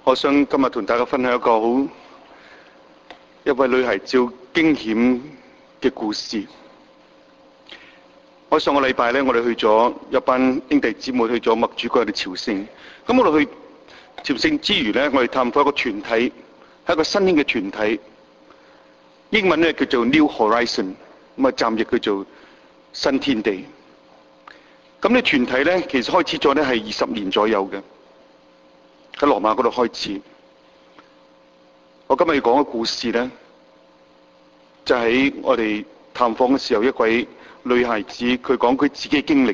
我想今日同大家分享一位女孩子驚險嘅故事。我上個禮拜呢，我哋去咗一班兄弟姊妹去咗默主嗰度朝聖。咁我哋去朝聖之餘呢，我哋探訪一個團體，係一個新興嘅團體。英文呢叫做 New Horizon， 咁啊暫譯叫做新天地。咁呢團體呢，其實開始咗呢係20年左右嘅，喺羅馬嗰度開始。我今日要講嘅故事呢，就喺我哋探訪嘅時候，一位女孩子佢講佢自己嘅經歷。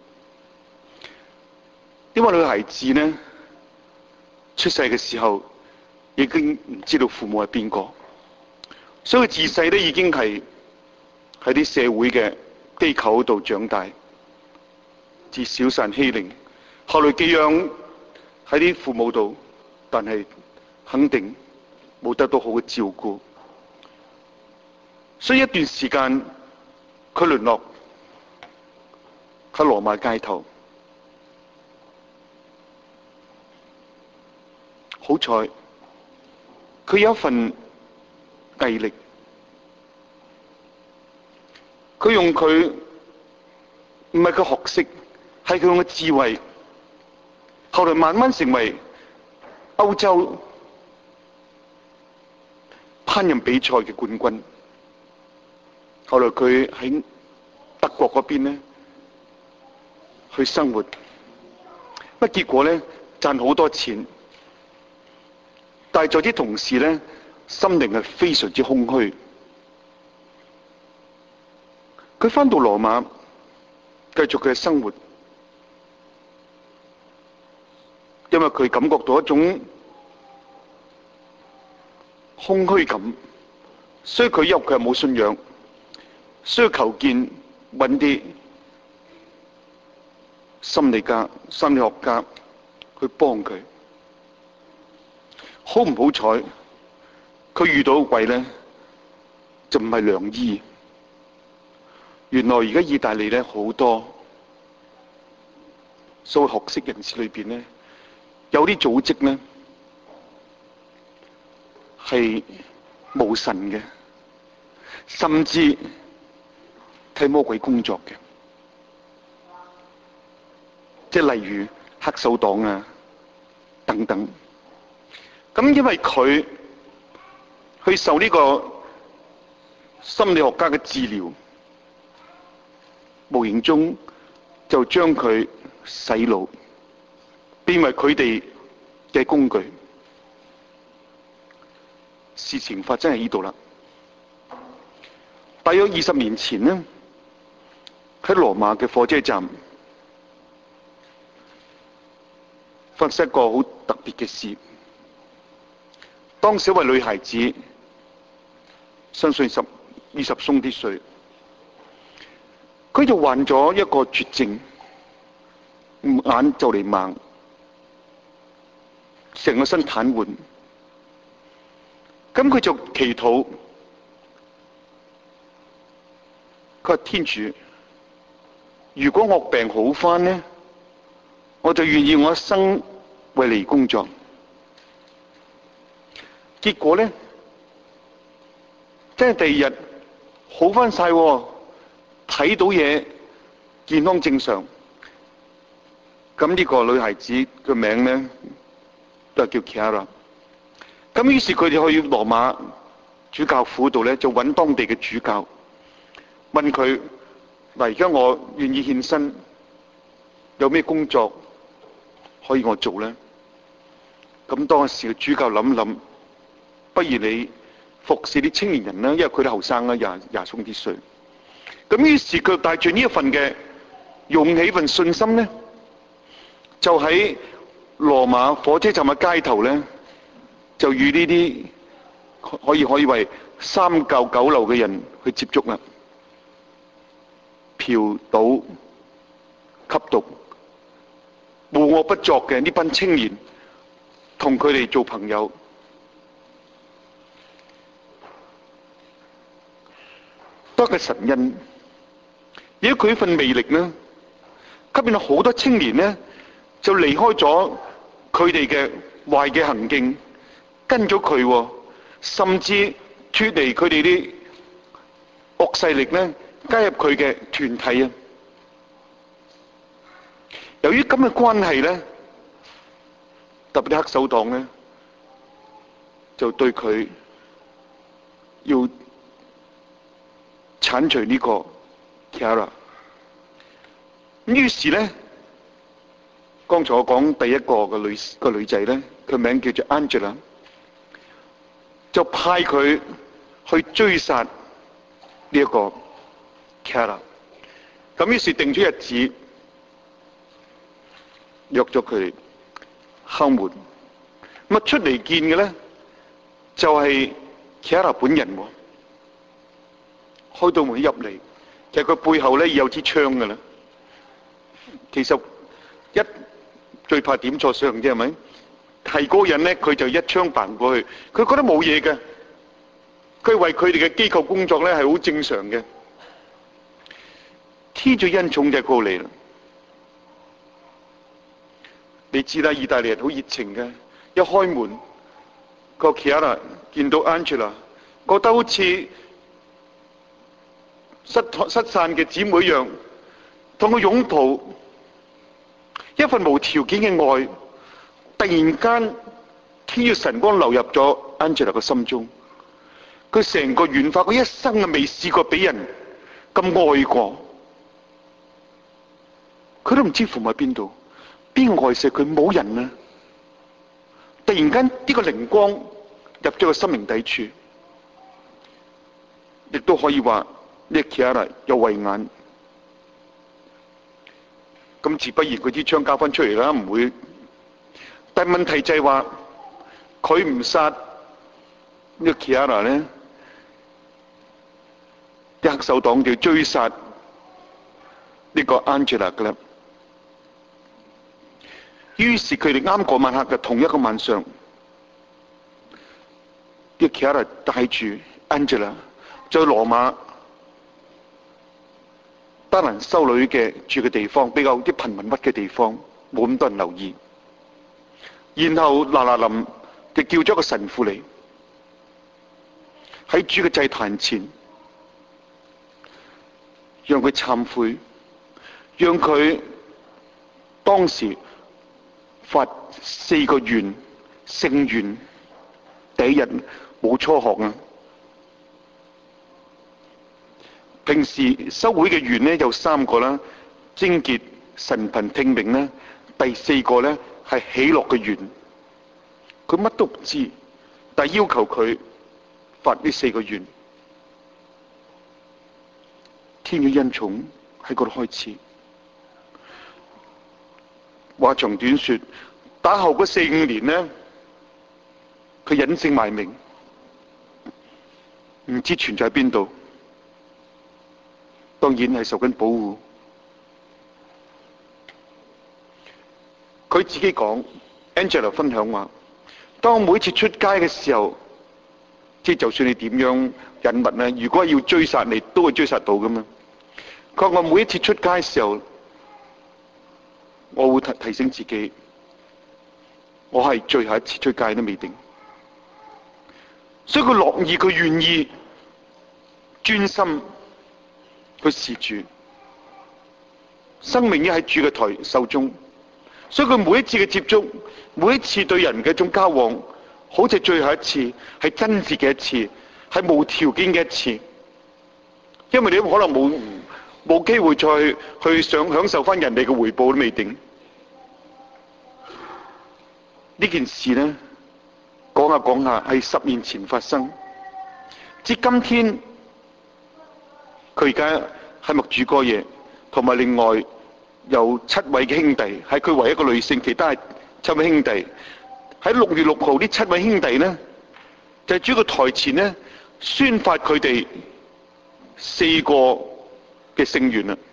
呢位女孩子呢，出世嘅時候已經唔知道父母係邊個，所以佢自細呢已經係喺啲社會嘅機構度長大，自小受欺凌，後來寄養喺啲父母度，但係肯定冇得到好嘅照顧，所以一段時間佢淪落喺羅馬街頭。好彩佢有一份毅力，佢用佢唔係佢學識，係佢用嘅智慧，後來慢慢成為歐洲烹飪比賽嘅冠軍。後來佢喺德國嗰邊呢去生活，不結果呢賺好多錢，但係在啲同時呢心靈係非常之空虛。佢返到羅馬繼續佢嘅生活，因為佢感覺到一種空虛感，所以佢因為佢係冇信仰，需要求見揾啲心理學家去幫佢。好唔好彩，佢遇到嘅鬼呢就唔係良醫。原來而家意大利呢好多所謂學識人士裏邊呢，有啲組織呢係無神嘅，甚至替魔鬼工作嘅，即係例如黑手黨啊等等。咁因為佢去受呢個心理學家嘅治療，無形中就將佢洗腦，變為佢哋嘅工具。事情發生喺呢度啦。大約20年前呢，喺羅馬嘅火車站發生一個好特別嘅事。當時一位女孩子，相信20鬆啲歲，佢就患咗一個絕症，眼就嚟盲，成個身癱瘓。咁佢就祈禱，佢話天主，如果我病好返呢，我就願意我一生為你工作。結果呢，真係第二日好返晒，睇到嘢，健康正常。咁呢個女孩子嘅名呢，都係叫 Chiara。咁於是佢哋去羅馬主教府度呢，就揾當地嘅主教，問佢：嗱，而家我願意獻身，有咩工作可以我做呢？咁當時嘅主教諗諗，不如你服侍啲青年人啦，因為佢哋後生啦，廿鬆啲歲。咁於是佢帶住呢一份嘅勇氣、份信心呢，就喺羅馬火車站嘅街頭呢，就與呢啲可以為3教9流嘅人去接觸啦。嫖賭吸毒、無惡不作嘅呢班青年，同佢哋做朋友。多個神恩，而佢份魅力呢，吸引咗好多青年呢，就離開咗佢哋嘅壞嘅行徑，跟咗佢喎，甚至脫離佢哋啲惡勢力咧，加入佢嘅團體啊。由於咁嘅關係咧，特別啲黑手黨咧，就對佢要剷除呢個 Chiara。咁於是咧，剛才我講第一個女仔咧，佢名叫做 Angela， 就派佢去追殺呢一個 Chiara。咁於是定咗日子，約咗佢敲門。咁出嚟見嘅咧，就係 Chiara 本人喎。開到門入嚟，其實佢背後咧有支槍㗎啦。其實最怕點錯相啫，係咪？係嗰個人咧，佢就一槍扮過去，佢覺得冇嘢嘅，佢為佢哋嘅機構工作咧係好正常嘅。天主恩寵就過嚟啦。你知啦，意大利人好熱情嘅，一開門，個 Chiara 見到 Angela， 覺得好似失散嘅姊妹一樣，同佢擁抱，一份無條件嘅愛，突然間天主神光流入咗 Angela 嘅心中，佢成個軟化，佢一生啊未試過俾人咁愛過，佢都唔知符喺邊度，邊個愛錫佢？冇人啊！突然間呢個靈光入咗個心靈底處，亦都可以話呢個 Chiara 有慧眼，咁自不然佢支槍交翻出嚟啦，唔會。但問題就係話佢唔殺呢個 Chiara 咧，啲黑手黨就要追殺呢個 Angela 噶啦。於是佢哋啱嗰晚黑嘅同一個晚上，啲 Chiara 帶住 Angela 在羅馬德蘭修女嘅住嘅地方，比較啲貧民窟嘅地方，冇咁多人留意。然後嗱臨就叫咗個神父嚟，喺主嘅祭壇前，讓佢懺悔，讓佢當時發4個願，聖願。第一日冇初學啊，平時修會嘅願呢有3個啦，貞潔、神貧聽命呢，第4個呢係喜樂嘅願。佢乜都唔知，但係要求佢發呢4個願。天主恩寵喺嗰度開始。話長短說，打後嗰4-5年呢，佢隱姓埋名，唔知存在喺邊度。當然係受緊保護。佢自己講 ，Angela 分享話，當每次出街嘅時候，即係就算你點樣隱密呢，如果要追殺你，都會追殺到噶嘛。佢話我每一次出街嘅時候，我會提醒自己，我係最後一次出街都未定。所以佢樂意，佢願意專心去侍主，生命已喺主嘅手中。所以佢每一次嘅接觸，每一次對人嘅一種交往，好似最後一次，係真摯嘅一次，係無條件嘅一次。因為你可能冇機會再去享受翻人哋嘅回報都未定。呢件事呢，講下講下係10年前發生，至今天佢而家係默主哥爺，同埋另外有7位嘅兄弟，係佢唯一一個女性，其他係7位兄弟。喺6月6號呢7位兄弟呢，就係主個台前呢，宣發佢哋4個嘅聖願啦。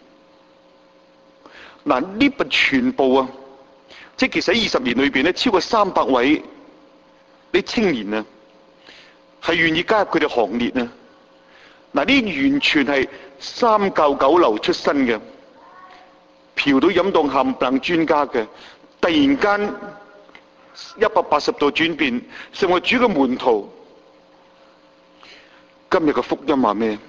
嗱，呢份全部啊，即係其實喺20年裏邊咧，超過300位啲青年啊，係願意加入佢哋行列啊。嗱，呢完全係3教9流出身嘅，嫖到飲到冚唪唥專家嘅，突然間 180度轉變，成為主嘅門徒。今日嘅福音話咩？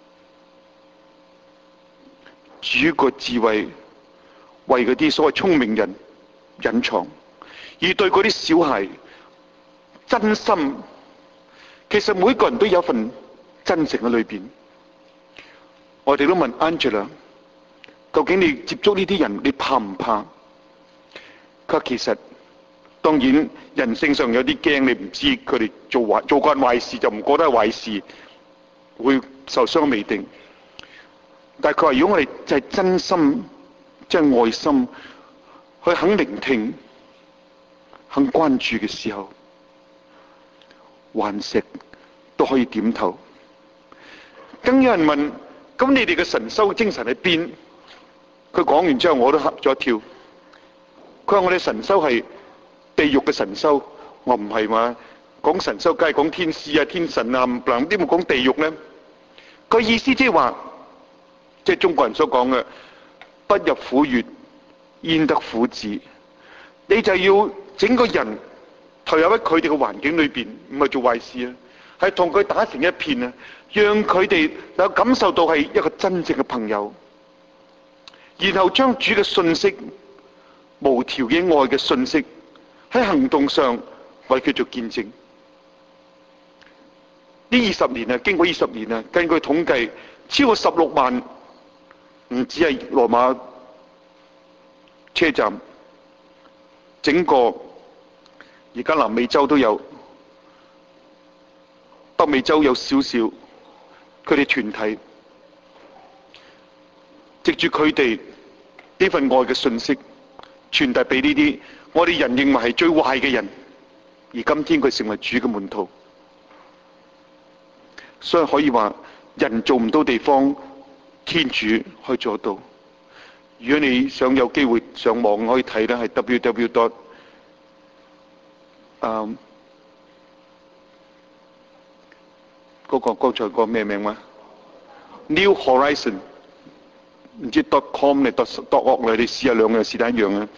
主個智慧為嗰啲所謂聰明人隱藏，而對嗰啲小孩真心。其實每個人都有份真誠喺裏邊。我哋都問 Angela， 究竟你接觸呢啲人，你怕唔怕？佢話其實當然人性上有啲驚，你唔知佢哋做慣壞事就唔覺得係壞事，會受傷未定。但係佢話如果我哋就係真心、即係愛心去肯聆聽、肯關注嘅時候，頑石都可以點頭。更有人問：咁你哋嘅神修精神喺邊？佢講完之後我都嚇咗一跳。佢話我哋神修係地獄嘅神修。我唔係嘛，講神修梗係講天使啊、天神啊，唔能點會講地獄呢？佢意思即係話，即係中國人所講嘅不入虎穴，焉得虎子。你就要整個人投入喺佢哋嘅環境裏邊，唔係做壞事啊，係同佢打成一片啊，讓佢哋能夠感受到係一個真正嘅朋友，然後將主嘅信息、無條件愛嘅信息喺行動上為佢做見證。呢20年啊，經過20年啊，根據統計，超過16萬，唔止係羅馬車站，整個而家南美洲都有，北美洲有少少，佢哋團體藉住佢哋呢份愛嘅信息傳遞俾呢啲我哋人認為係最壞嘅人，而今天佢成為主嘅門徒。所以可以話人做唔到地方，天主可以做到。如果你想有機會上網可以睇咧，係 www. 嗰個剛才個咩名啊 ？New Horizon 唔知 .com 你 .org 你試下兩樣是但一樣啊！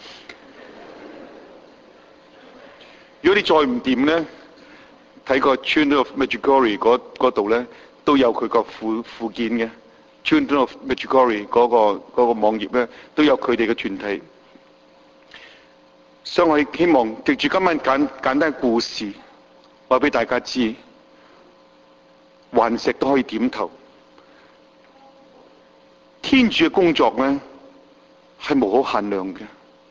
如果你再唔掂咧，睇個 Children of Medjugorje 嗰度咧都有佢個附件嘅 Children of Medjugorje 嗰個網頁咧都有佢哋嘅團體。所以我希望藉住今晚簡單嘅故事，話俾大家知，頑石都可以點頭。天主嘅工作咧係無可限量嘅。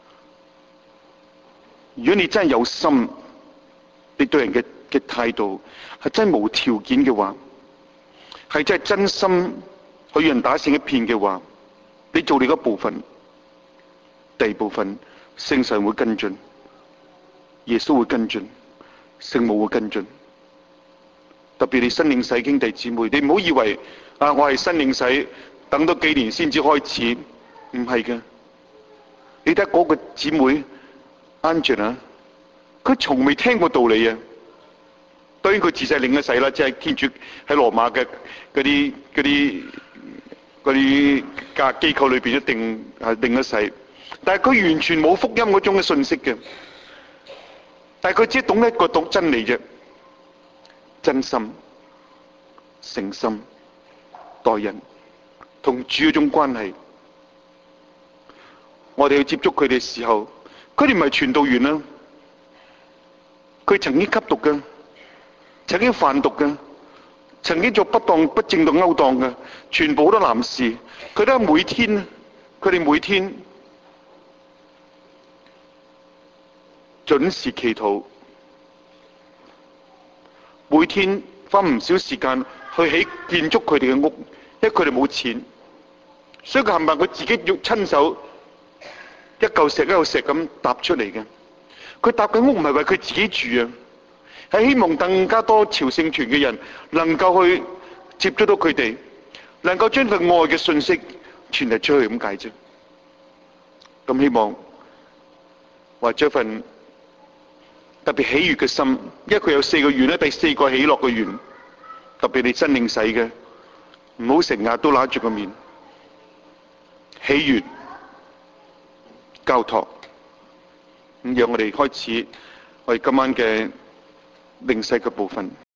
如果你真係有心，你對人嘅態度係真係無條件嘅話，係真係真心去與人打成一片嘅話，你做你嗰部分，第二部分聖神會跟進，耶穌會跟進，聖母會跟進。特別你新領洗兄弟姊妹，你唔好以為我係新領洗，等多幾年先至開始，唔係嘅。你睇嗰個姊妹 Angela， 佢從未聽過道理啊。當然佢自細領咗洗啦，即係天主喺羅馬嘅嗰啲教機構裏邊一定係領咗洗，但係佢完全冇福音嗰種嘅信息嘅。但係佢只懂一個懂真理啫，真心、誠心待人，同主嗰種關係。我哋去接觸佢哋嘅時候，佢哋唔係傳道員啦，佢曾經吸毒嘅，曾經販毒嘅，曾經做不正當勾當嘅，全部好多男士，佢哋每天準時祈禱，每天花唔少時間去起建築佢哋嘅屋，因為佢哋冇錢，所以佢冚唪唥佢自己要親手一嚿石一嚿石咁搭出嚟嘅。佢搭緊屋唔係為佢自己住啊，係希望更加多朝聖團嘅人能夠去接觸到佢哋，能夠將佢愛嘅信息傳遞出去咁解啫。咁希望或者份特別喜悅嘅心，因為佢有4個願咧，第4個喜樂嘅願，特別你真領洗嘅，唔好成日都揦住個面，喜悅交託，咁讓我哋開始我哋今晚嘅靈世嘅部分。